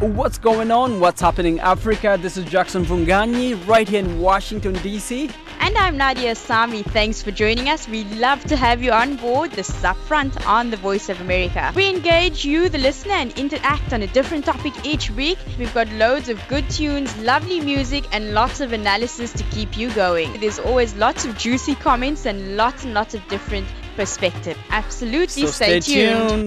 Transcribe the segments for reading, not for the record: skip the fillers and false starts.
What's going on? What's happening in Africa? This is Jackson Vunganyi right here in Washington, D.C. And I'm Nadia Sami. Thanks for joining us. We'd love to have you on board. This is Upfront on the Voice of America. We engage you, the listener, and interact on a different topic each week. We've got loads of good tunes, lovely music, and lots of analysis to keep you going. There's always lots of juicy comments and lots of different perspectives. Absolutely, So stay tuned.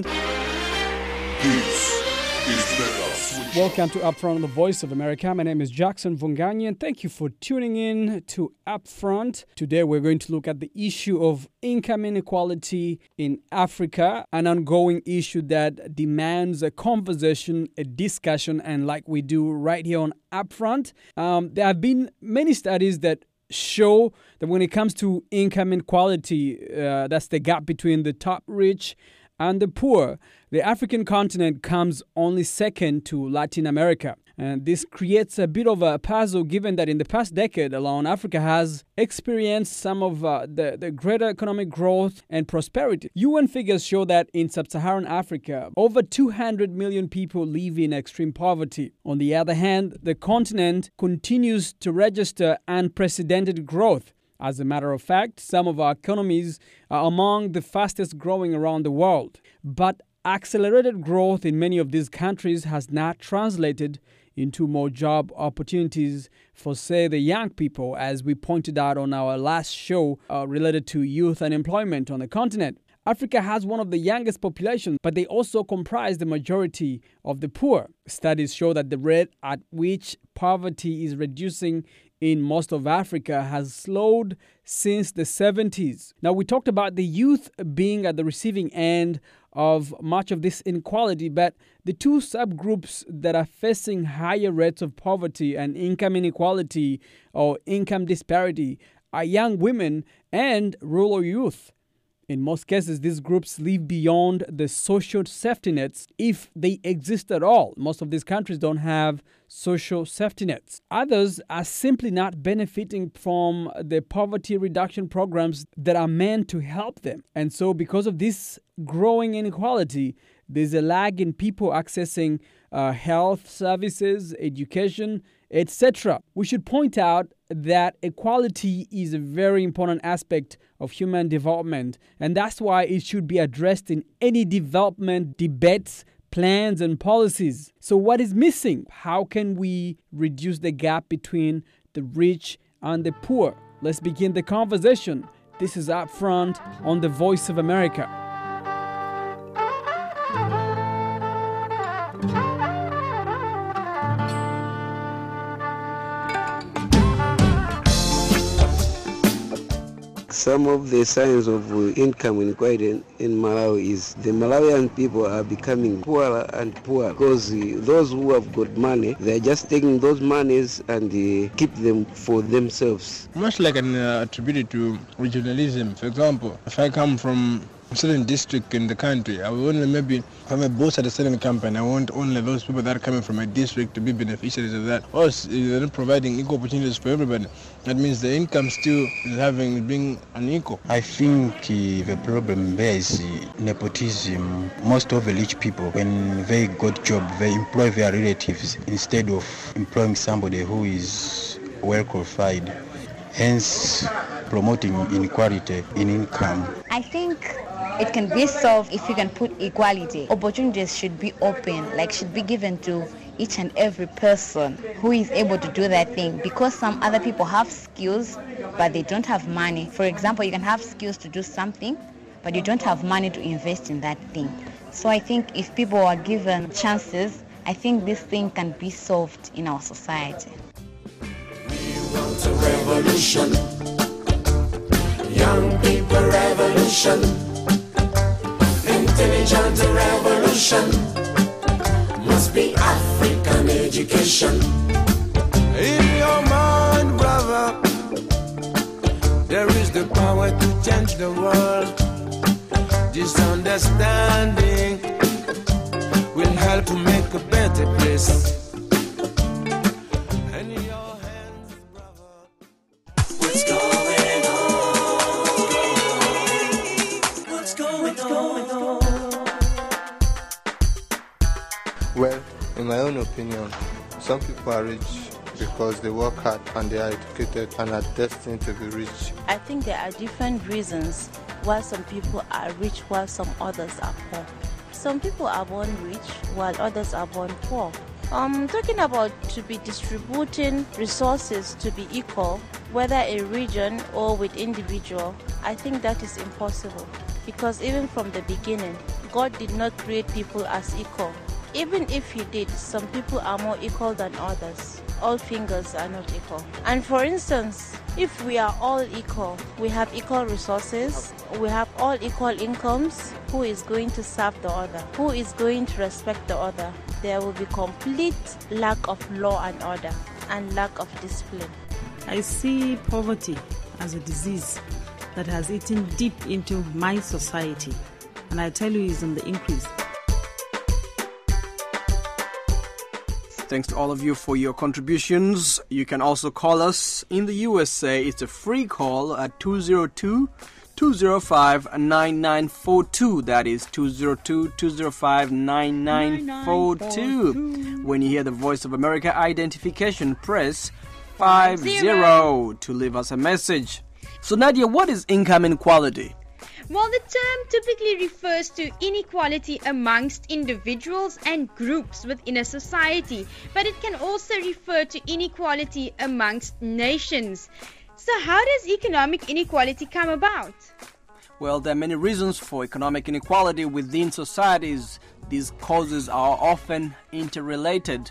This is Mega Switch. Welcome to Upfront on the Voice of America. My name is Jackson Vunganyi, and thank you for tuning in to Upfront. Today we're going to look at the issue of income inequality in Africa, an ongoing issue that demands a conversation, a discussion, and like we do right here on Upfront, there have been many studies that show that when it comes to income inequality, that's the gap between the top rich and the poor, the African continent comes only second to Latin America. And this creates a bit of a puzzle given that in the past decade alone, Africa has experienced some of the greater economic growth and prosperity. UN figures show that in sub-Saharan Africa, over 200 million people live in extreme poverty. On the other hand, the continent continues to register unprecedented growth. As a matter of fact, some of our economies are among the fastest growing around the world. But accelerated growth in many of these countries has not translated into more job opportunities for, say, the young people, as we pointed out on our last show related to youth unemployment on the continent. Africa has one of the youngest populations, but they also comprise the majority of the poor. Studies show that the rate at which poverty is reducing in most of Africa has slowed since the 70s. Now, we talked about the youth being at the receiving end of much of this inequality, but the two subgroups that are facing higher rates of poverty and income inequality or income disparity are young women and rural youth. In most cases, these groups live beyond the social safety nets, if they exist at all. Most of these countries don't have social safety nets. Others are simply not benefiting from the poverty reduction programs that are meant to help them. And so because of this growing inequality, there's a lag in people accessing health services, education, etc. We should point out that equality is a very important aspect of human development, and that's why it should be addressed in any development debates, plans, and policies. So what is missing? How can we reduce the gap between the rich and the poor? Let's begin the conversation. This is Upfront on the Voice of America. Some of the signs of income inequality in Malawi is the Malawian people are becoming poorer and poorer because those who have got money, they're just taking those monies and keep them for themselves. Much like an attributed to regionalism. For example, if I come from a certain district in the country, I will only maybe, if I'm a boss at a certain company, I want only those people that are coming from my district to be beneficiaries of that. Or they're not providing equal opportunities for everybody. That means the income still is being unequal. I think the problem there is nepotism. Most of the rich people, when they got job, they employ their relatives instead of employing somebody who is well qualified, hence promoting inequality in income. I think it can be solved if you can put equality. Opportunities should be open, should be given to each and every person who is able to do that thing, because some other people have skills but they don't have money. For example, you can have skills to do something but you don't have money to invest in that thing. So I think if people are given chances, I think this thing can be solved in our society. We want a revolution. Young people revolution. Intelligent revolution. Must be African education. In your mind, brother, there is the power to change the world. This understanding will help to make a better place. In your hands, brother. What's going on? What's going on? Well, In my own opinion, some people are rich because they work hard and they are educated and are destined to be rich. I think there are different reasons why some people are rich while some others are poor. Some people are born rich while others are born poor. Talking about to be distributing resources to be equal, whether a region or with individual, I think that is impossible. Because even from the beginning, God did not create people as equal. Even if He did, some people are more equal than others. All fingers are not equal. And for instance, if we are all equal, we have equal resources, we have all equal incomes, who is going to serve the other? Who is going to respect the other? There will be complete lack of law and order and lack of discipline. I see poverty as a disease that has eaten deep into my society, and I tell you, it's on the increase. Thanks to all of you for your contributions. You can also call us in the USA. It's a free call at 202-205-9942. That is 202-205-9942. When you hear the Voice of America identification, press 50 to leave us a message. So Nadia, what is income inequality? Well, the term typically refers to inequality amongst individuals and groups within a society, but it can also refer to inequality amongst nations. So how does economic inequality come about? Well, there are many reasons for economic inequality within societies. These causes are often interrelated.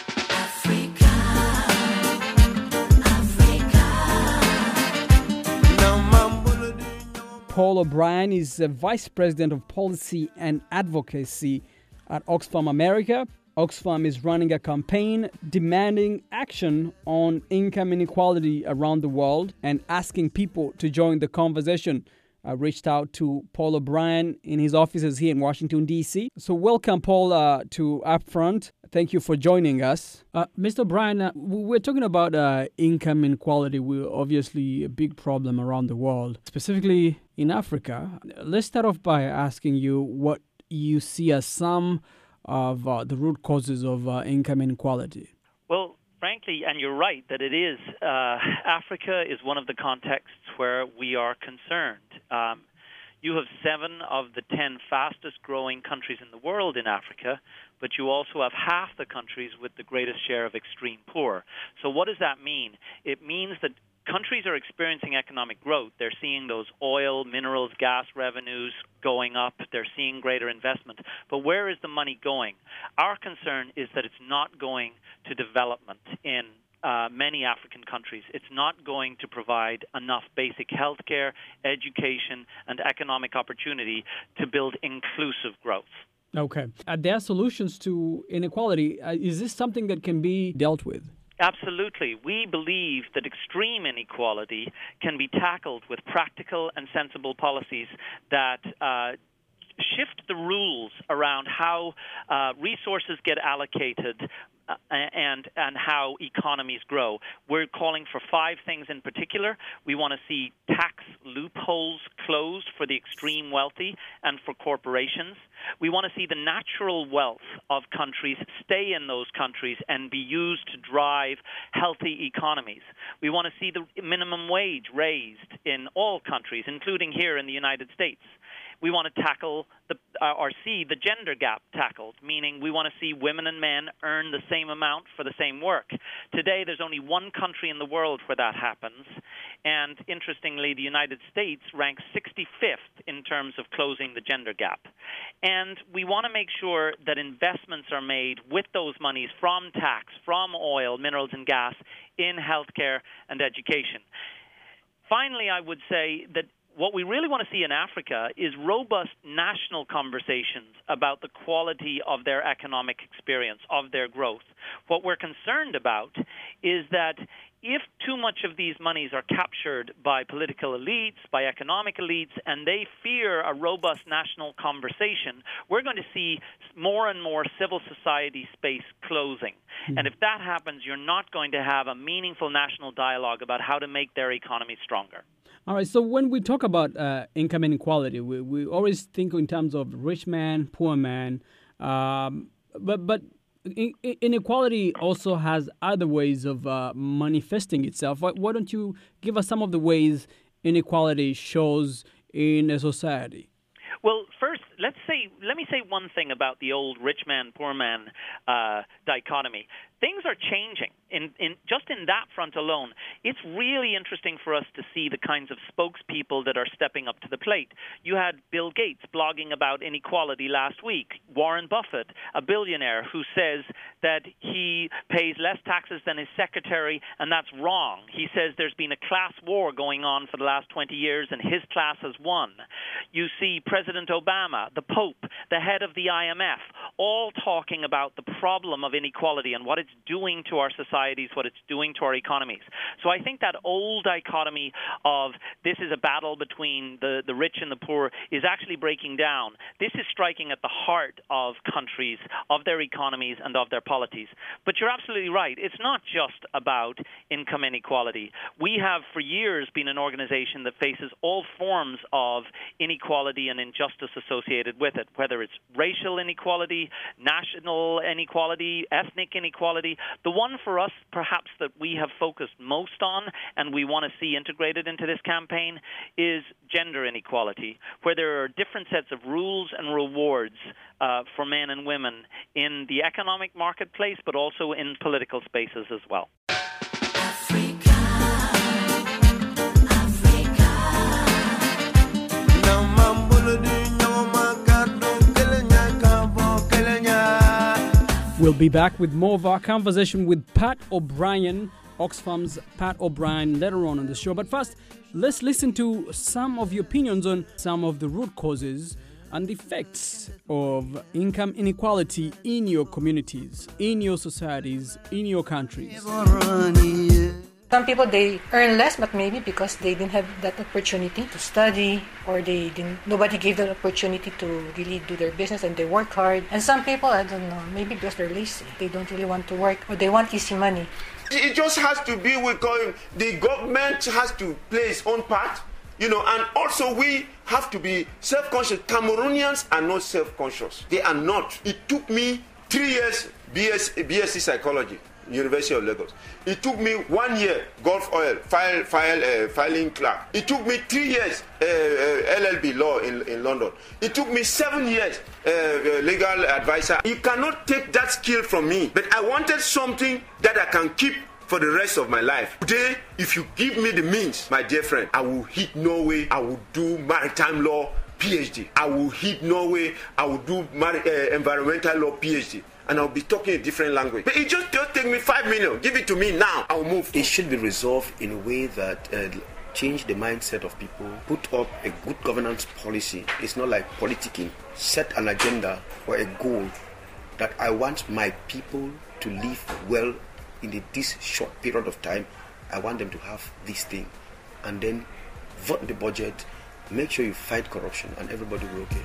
Paul O'Brien is the Vice President of Policy and Advocacy at Oxfam America. Oxfam is running a campaign demanding action on income inequality around the world and asking people to join the conversation. I reached out to Paul O'Brien in his offices here in Washington, D.C. So welcome, Paul, to Upfront. Thank you for joining us. Mr. O'Brien, we're talking about income inequality. We're obviously a big problem around the world, specifically in Africa. Let's start off by asking you what you see as some of the root causes of income inequality. Well, frankly, and you're right that it is, Africa is one of the contexts where we are concerned. You have 7 of the 10 fastest growing countries in the world in Africa, but you also have half the countries with the greatest share of extreme poor. So what does that mean? It means that countries are experiencing economic growth. They're seeing those oil, minerals, gas revenues going up. They're seeing greater investment. But where is the money going? Our concern is that it's not going to development in many African countries. It's not going to provide enough basic health care, education, and economic opportunity to build inclusive growth. Okay. Are there solutions to inequality? Is this something that can be dealt with? Absolutely. We believe that extreme inequality can be tackled with practical and sensible policies that shift the rules around how resources get allocated and how economies grow. We're calling for 5 things in particular. We want to see tax loopholes closed for the extreme wealthy and for corporations. We want to see the natural wealth of countries stay in those countries and be used to drive healthy economies. We want to see the minimum wage raised in all countries, including here in the United States. We want to tackle see the gender gap tackled, meaning we want to see women and men earn the same amount for the same work. Today, there's only one country in the world where that happens, and interestingly, the United States ranks 65th in terms of closing the gender gap. And we want to make sure that investments are made with those monies from tax, from oil, minerals, and gas in healthcare and education. Finally, I would say that what we really want to see in Africa is robust national conversations about the quality of their economic experience, of their growth. What we're concerned about is that if too much of these monies are captured by political elites, by economic elites, and they fear a robust national conversation, we're going to see more and more civil society space closing. And if that happens, you're not going to have a meaningful national dialogue about how to make their economy stronger. All right, so when we talk about income inequality, we always think in terms of rich man, poor man, but inequality also has other ways of manifesting itself. Why don't you give us some of the ways inequality shows in a society? Well, first, let me say one thing about the old rich man, poor man dichotomy. Things are changing just in that front alone. It's really interesting for us to see the kinds of spokespeople that are stepping up to the plate. You had Bill Gates blogging about inequality last week. Warren Buffett, a billionaire, who says that he pays less taxes than his secretary, and that's wrong. He says there's been a class war going on for the last 20 years, and his class has won. You see President Obama, the Pope, the head of the IMF, all talking about the problem of inequality and what it's doing to our societies, what it's doing to our economies. So I think that old dichotomy of this is a battle between the rich and the poor is actually breaking down. This is striking at the heart of countries, of their economies, and of their polities. But you're absolutely right. It's not just about income inequality. We have for years been an organization that faces all forms of inequality and injustice associated with it, whether it's racial inequality, national inequality, ethnic inequality. The one for us, perhaps, that we have focused most on and we want to see integrated into this campaign is gender inequality, where there are different sets of rules and rewards for men and women in the economic marketplace, but also in political spaces as well. We'll be back with more of our conversation with Pat O'Brien, Oxfam's Pat O'Brien, later on in the show. But first, let's listen to some of your opinions on some of the root causes and the effects of income inequality in your communities, in your societies, in your countries. Some people, they earn less, but maybe because they didn't have that opportunity to study, or nobody gave them opportunity to really do their business, and they work hard. And some people, I don't know, maybe because they're lazy, they don't really want to work, or they want easy money. It just has to be with the government has to play its own part, and also we have to be self-conscious. Cameroonians are not self-conscious. They are not. It took me 3 years BSc psychology, University of Lagos. It took me 1 year Gulf Oil filing clerk. It took me 3 years LLB law in London. It took me 7 years legal advisor. You cannot take that skill from me. But I wanted something that I can keep for the rest of my life. Today, if you give me the means, my dear friend, I will hit Norway. I will do maritime law PhD. I will hit Norway. I will do environmental law PhD. And I'll be talking a different language. But it just take me 5 million. Give it to me now. I'll move. It should be resolved in a way that change the mindset of people. Put up a good governance policy. It's not like politicking. Set an agenda or a goal that I want my people to live well in this short period of time. I want them to have this thing. And then vote the budget. Make sure you fight corruption, and everybody will be okay.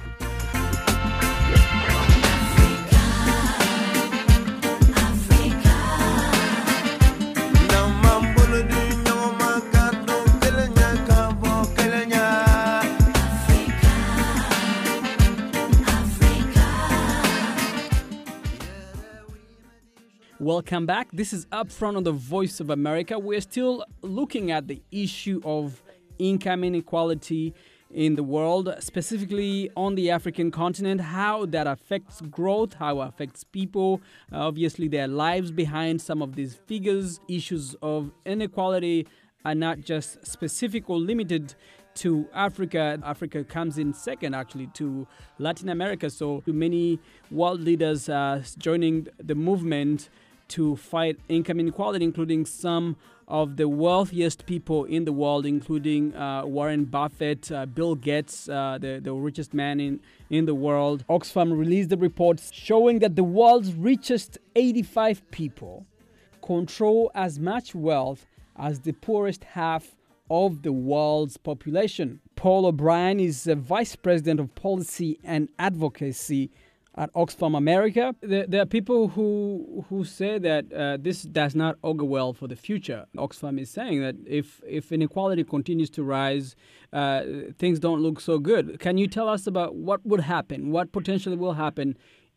Welcome back. This is Upfront on the Voice of America. We're still looking at the issue of income inequality in the world, specifically on the African continent, how that affects growth, how it affects people, obviously their lives behind some of these figures. Issues of inequality are not just specific or limited to Africa. Africa comes in second, actually, to Latin America. So many world leaders are joining the movement to fight income inequality, including some of the wealthiest people in the world, including Warren Buffett, Bill Gates, the richest man in the world. Oxfam released the report showing that the world's richest 85 people control as much wealth as the poorest half of the world's population. Paul O'Brien is Vice President of Policy and Advocacy at Oxfam America. There are people who say that this does not augur well for the future. Oxfam is saying that if inequality continues to rise, things don't look so good. Can you tell us about what would happen, what potentially will happen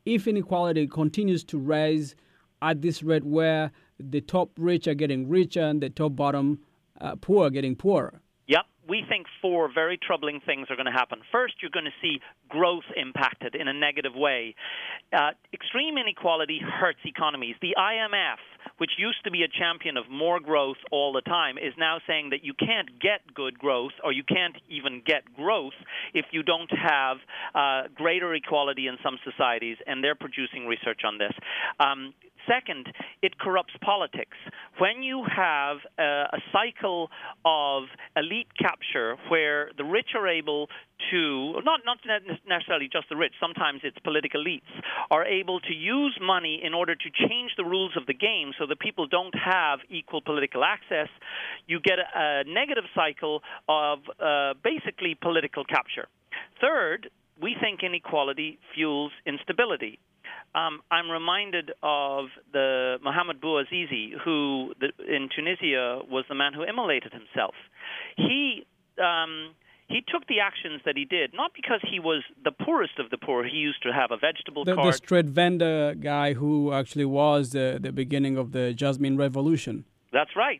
if inequality continues to rise at this rate where the top rich are getting richer and the top bottom poor are getting poorer? Yep. We think 4 very troubling things are going to happen. First, you're going to see growth impacted in a negative way. Extreme inequality hurts economies. The IMF, which used to be a champion of more growth all the time, is now saying that you can't get good growth, or you can't even get growth if you don't have greater equality in some societies, and they're producing research on this. Second, it corrupts politics. When you have a cycle of elite capture where the rich are able to, not necessarily just the rich, sometimes it's political elites, are able to use money in order to change the rules of the game so that people don't have equal political access, you get a negative cycle of basically political capture. Third, we think inequality fuels instability. I'm reminded of the Mohamed Bouazizi, who in Tunisia was the man who immolated himself. He took the actions that he did, not because he was the poorest of the poor. He used to have a vegetable cart. The street vendor guy who actually was the beginning of the Jasmine Revolution. That's right.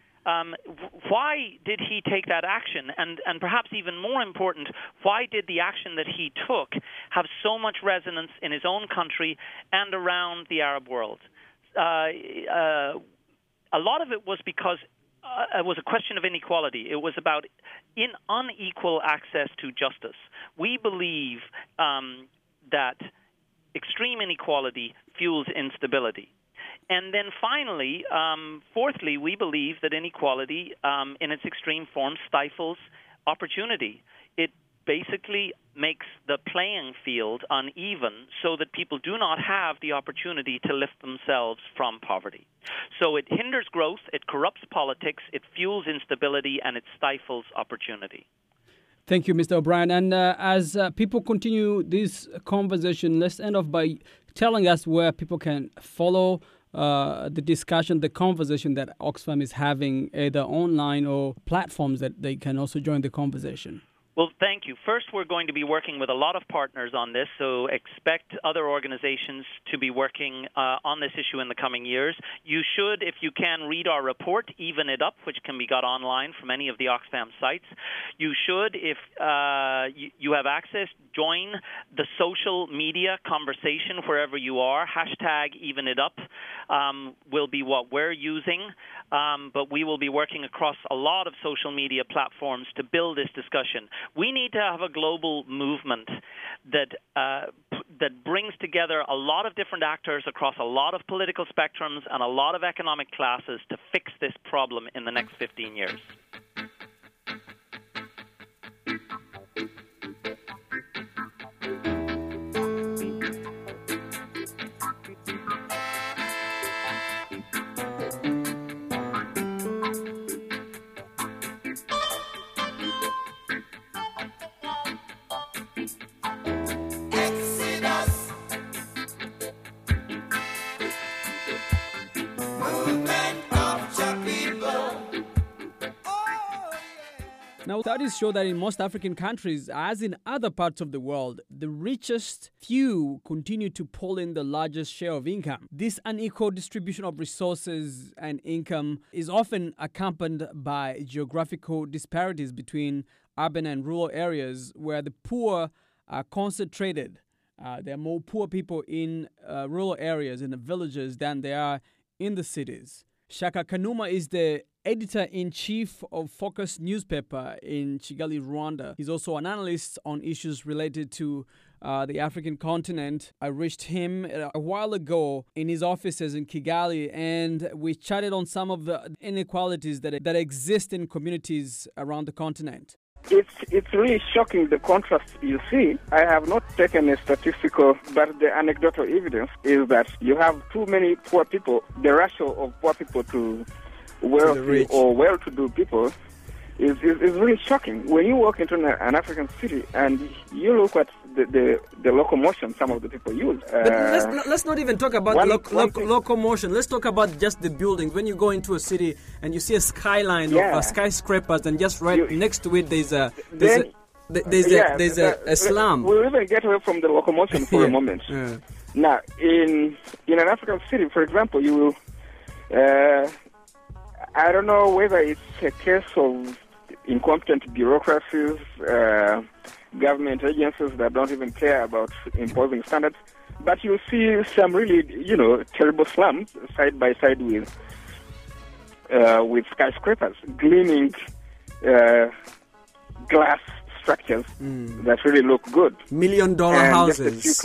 Why did he take that action? And perhaps even more important, why did the action that he took have so much resonance in his own country and around the Arab world? A lot of it was because it was a question of inequality. It was about unequal access to justice. We believe that extreme inequality fuels instability. And then finally, fourthly, we believe that inequality in its extreme form stifles opportunity. It basically makes the playing field uneven so that people do not have the opportunity to lift themselves from poverty. So it hinders growth, it corrupts politics, it fuels instability, and it stifles opportunity. Thank you, Mr. O'Brien. And as people continue this conversation, let's end off by telling us where people can follow the discussion, the conversation that Oxfam is having, either online or platforms that they can also join the conversation. Well, thank you. First, we're going to be working with a lot of partners on this, so expect other organizations to be working on this issue in the coming years. You should, if you can, read our report, Even It Up, which can be got online from any of the Oxfam sites. You should, if you have access, join the social media conversation wherever you are. Hashtag Even It Up will be what we're using, but we will be working across a lot of social media platforms to build this discussion. We need to have a global movement that brings together a lot of different actors across a lot of political spectrums and a lot of economic classes to fix this problem in the next 15 years. Now, studies show that in most African countries, as in other parts of the world, the richest few continue to pull in the largest share of income. This unequal distribution of resources and income is often accompanied by geographical disparities between urban and rural areas where the poor are concentrated. There are more poor people in rural areas, in the villages, than there are in the cities. Shaka Kanuma is the editor-in-chief of Focus newspaper in Kigali, Rwanda. He's also an analyst on issues related to the African continent. I reached him a while ago in his offices in Kigali, and we chatted on some of the inequalities that exist in communities around the continent. It's really shocking, the contrast you see. I have not taken a statistical, but the anecdotal evidence is that you have too many poor people. The ratio of poor people to wealthy or well-to-do people is really shocking. When you walk into an African city and you look at the locomotion some of the people use. Let's not even talk about locomotion. Let's talk about just the buildings. When you go into a city and you see a skyline of skyscrapers, and just next to it there's a slum. We'll even get away from the locomotion for a moment. Now, in an African city, for example, you I don't know whether it's a case of incompetent bureaucracies, government agencies that don't even care about imposing standards, but you see some really, terrible slums side by side with skyscrapers, gleaming glass structures that really look good. $1 million houses. Just a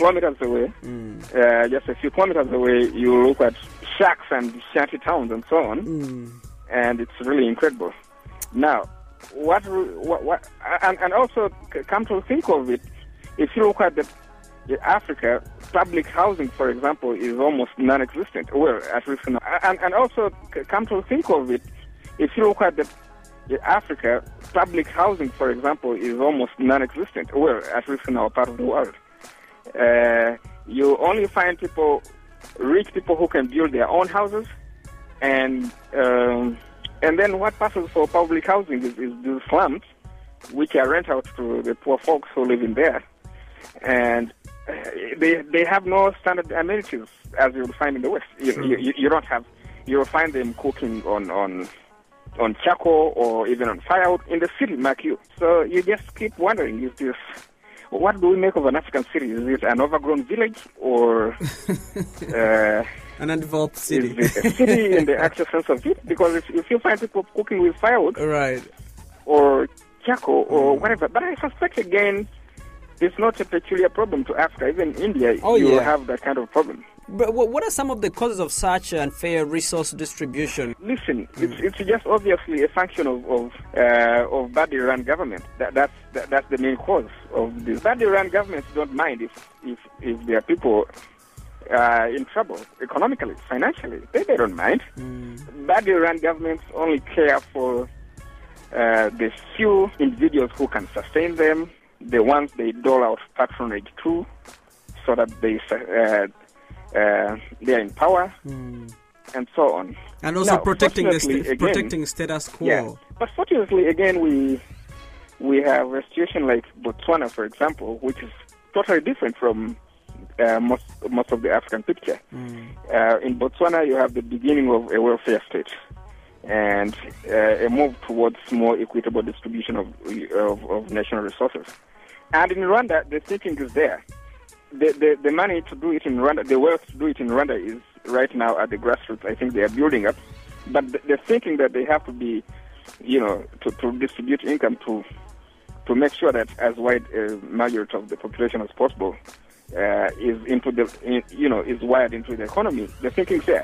few kilometers away, you look at shacks and shanty towns and so on, and it's really incredible. Now, and also come to think of it, if you look at Africa, public housing, for example, is almost non-existent. Well, at least now. And also come to think of it, if you look at Africa, public housing, for example, is almost non-existent. Well, at least in our part of the world. You only find rich people who can build their own houses, and then what passes for public housing is these slums, which are rent out to the poor folks who live in there, and they have no standard amenities as you will find in the West. You don't have. You'll find them cooking on charcoal or even on firewood in the city, mark you. So you just keep wondering, what do we make of an African city? Is it an overgrown village or an undeveloped city? Is it a city in the actual sense of it? Because if you find people cooking with firewood, right, or charcoal or whatever, but I suspect again, it's not a peculiar problem to Africa. Even India, you have that kind of problem. But what are some of the causes of such unfair resource distribution? Listen, it's just obviously a function of badly run government. That's the main cause of this. Badly run governments don't mind if their people are in trouble economically, financially. They don't mind. Badly run governments only care for the few individuals who can sustain them, the ones they dole out patronage to, so that they are in power, and so on. And also protecting status quo. Yeah. But fortunately, again, we have a situation like Botswana, for example, which is totally different from most of the African picture. In Botswana, you have the beginning of a welfare state and a move towards more equitable distribution of national resources. And in Rwanda, the thinking is there. The money to do it in Rwanda, the wealth to do it in Rwanda is right now at the grassroots. I think they are building up. But they're thinking that they have to be, to distribute income to make sure that as wide a majority of the population as possible is wired into the economy. The thinking is there.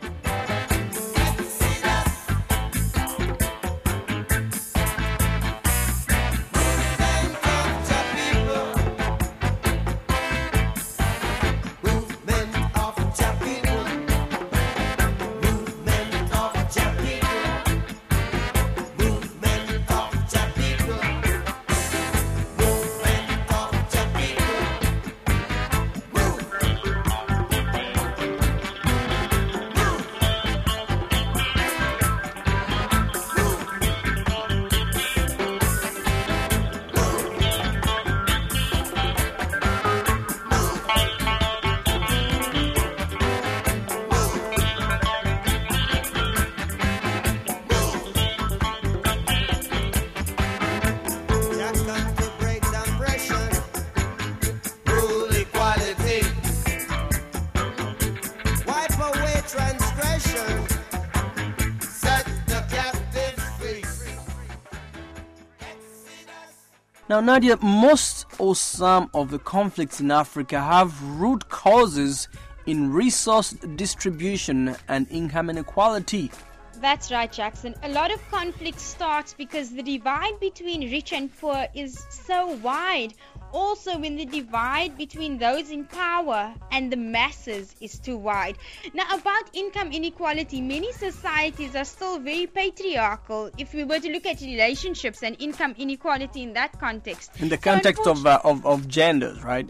Now, Nadia, most or some of the conflicts in Africa have root causes in resource distribution and income inequality. That's right, Jackson. A lot of conflict starts because the divide between rich and poor is so wide. Also, when the divide between those in power and the masses is too wide. Now, about income inequality, many societies are still very patriarchal if we were to look at relationships and income inequality in that context. In the context of genders, right?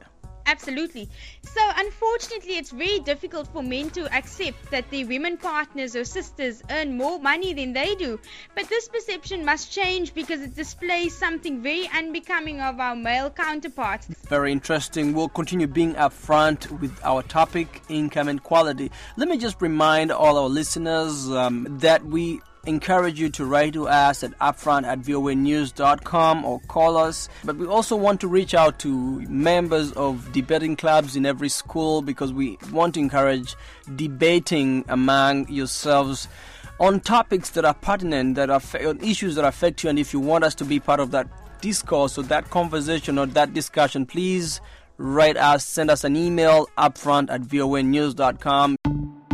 Absolutely. So unfortunately, it's very difficult for men to accept that their women partners or sisters earn more money than they do. But this perception must change because it displays something very unbecoming of our male counterparts. Very interesting. We'll continue being upfront with our topic, income inequality. Let me just remind all our listeners that we encourage you to write to us at upfront@voanews.com or call us. But we also want to reach out to members of debating clubs in every school because we want to encourage debating among yourselves on topics that are pertinent, that are on issues that affect you. And if you want us to be part of that discourse or that conversation or that discussion, please write us, send us an email, upfront@voanews.com.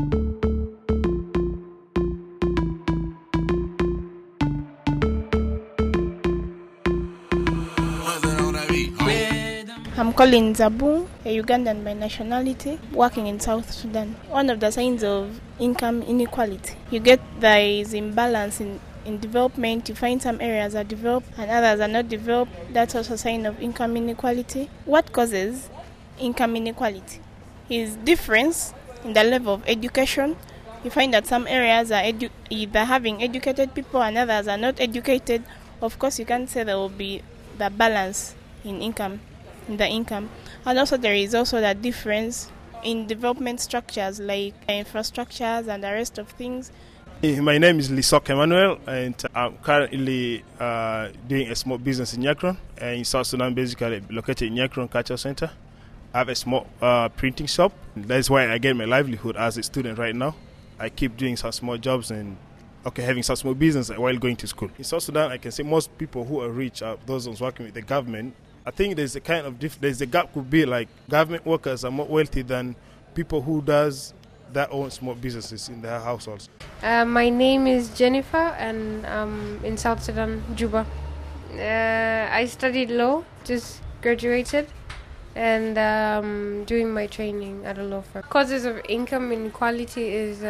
I'm Colin Zabu, a Ugandan by nationality, working in South Sudan. One of the signs of income inequality. You get there is imbalance in development. You find some areas are developed and others are not developed. That's also a sign of income inequality. What causes income inequality is difference in the level of education. You find that some areas are either having educated people and others are not educated. Of course, you can't say there will be the balance in income. And also there is also the difference in development structures like infrastructures and the rest of things. My name is Lisok Emmanuel and I'm currently doing a small business in Nyakron in South Sudan, basically located in Nyakron Cultural Center. I have a small printing shop. That's why I get my livelihood as a student right now. I keep doing some small jobs and having some small business while going to school. In South Sudan, I can say most people who are rich are those ones working with the government. I think there's a kind of there's a gap could be like government workers are more wealthy than people who does their own small businesses in their households. My name is Jennifer and I'm in South Sudan, Juba. I studied law, just graduated, and doing my training at a law firm. Causes of income inequality is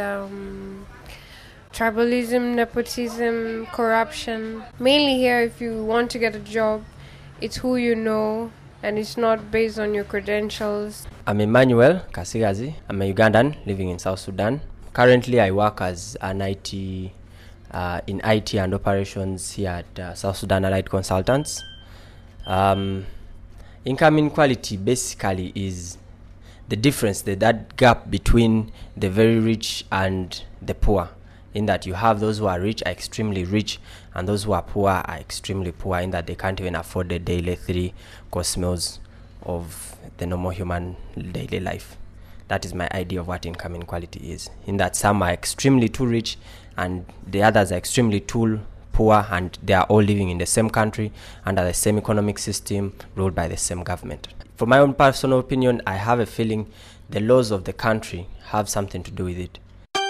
tribalism, nepotism, corruption. Mainly here, if you want to get a job, it's who you know, and it's not based on your credentials. I'm Emmanuel Kasigazi. I'm a Ugandan living in South Sudan. Currently, I work as an IT in IT and operations here at South Sudan Allied Consultants. Income inequality basically is the difference, that gap between the very rich and the poor. In that you have those who are rich are extremely rich and those who are poor are extremely poor, in that they can't even afford the daily 3-course meals of the normal human daily life. That is my idea of what income inequality is, in that some are extremely too rich and the others are extremely too poor, and they are all living in the same country under the same economic system ruled by the same government. For my own personal opinion, I have a feeling the laws of the country have something to do with it.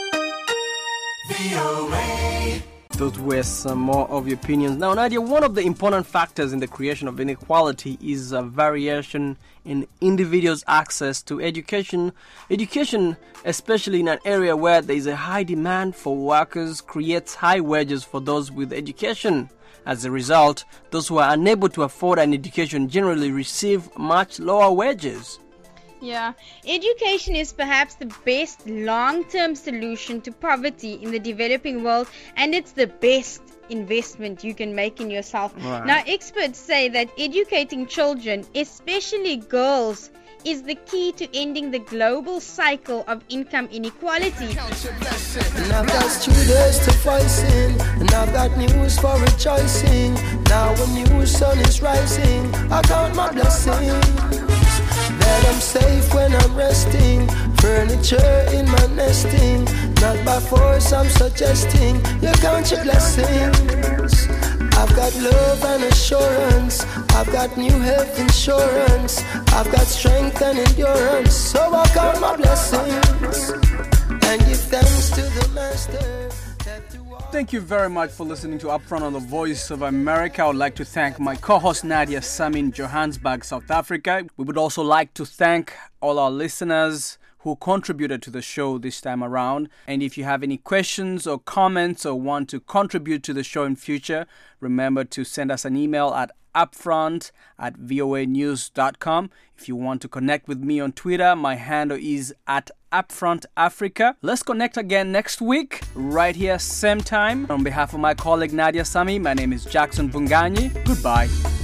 Those were some more of your opinions. Now, Nadia, one of the important factors in the creation of inequality is a variation in individuals' access to education. Education, especially in an area where there is a high demand for workers, creates high wages for those with education. As a result, those who are unable to afford an education generally receive much lower wages. Yeah, education is perhaps the best long-term solution to poverty in the developing world, and it's the best investment you can make in yourself. Right. Now, experts say that educating children, especially girls, is the key to ending the global cycle of income inequality. And I've got students to voicing, and I've got news for rejoicing. Now when new sun is rising, I count my blessings. That I'm safe when I'm resting, furniture in my nesting. Not by force I'm suggesting, you count your blessings. I've got love and assurance, I've got new health insurance, I've got strength and endurance, so I count my blessings and give thanks to the Master. Thank you very much for listening to Upfront on the Voice of America. I would like to thank my co-host Nadia Sami in Johannesburg, South Africa. We would also like to thank all our listeners who contributed to the show this time around. And if you have any questions or comments or want to contribute to the show in future, remember to send us an email at upfront@voanews.com. If you want to connect with me on Twitter, my handle is @UpfrontAfrica. Let's connect again next week, right here, same time. On behalf of my colleague Nadia Sami, my name is Jackson Vunganyi. Goodbye.